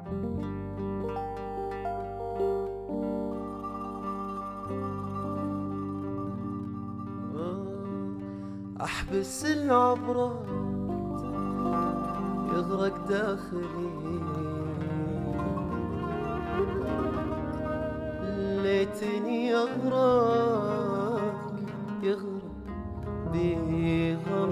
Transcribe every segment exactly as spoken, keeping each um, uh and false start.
أحبس العبرات يغرق داخلي، ليتني أغرق يغرق بي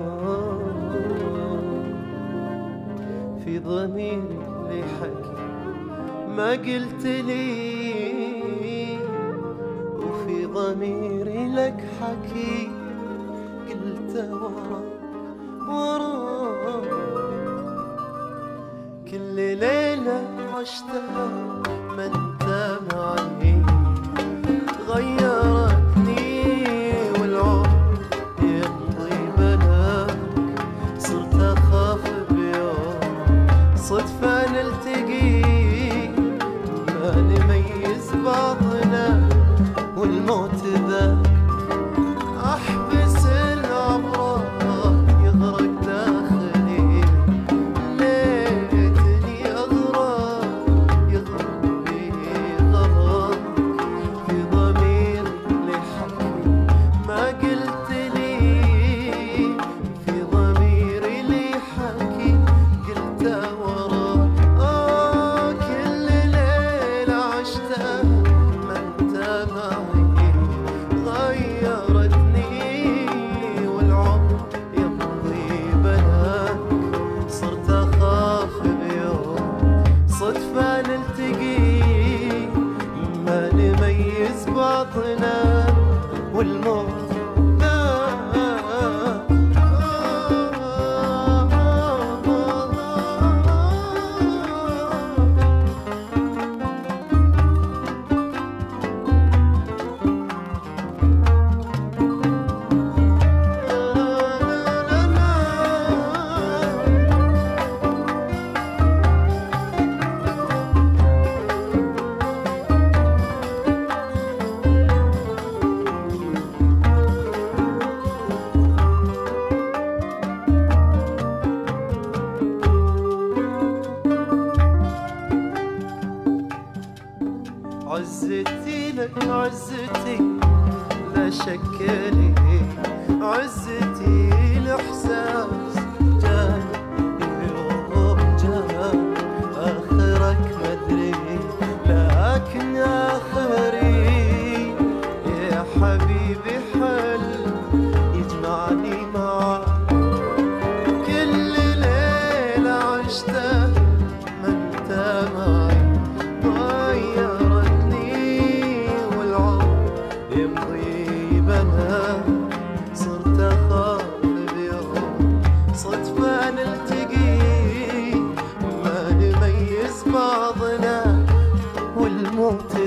غرام. في ضميري اللي حكي ما قلت لي، وفي ضميري لك حكي قلت وراك وراك. كل ليلة عشتها ما انت معي غيرتني، والعمر يمضي بلاك. صرت أخاف بيوم صدفة نلتقي، ما نميز بعضنا والموت ذاك. أحبس العبرات يغرق داخلي، ليتني أغرق يغرق بي غرام. في ضميري اللي حكي ما قلت لي، في ضميري اللي حكي قلت وراك. آه كل ليلة عشتها ما انت معي غيرتني، والعمر يمضي بلاك. صرت أخاف بيوم صدفة نلتقي، ما نميز بعضنا والموت ذاك. عزتي لك عزتي لا شك لي، عزتي الإحساس جاي يوم جاي آخرك مدري، لكن آخري يا حبيبي حل يجمعني معاك. كل ليلة عشتها ما انت معي يمضي بلاك. صرت أخاف بيوم صدفة نلتقي، ما نميز بعضنا والموت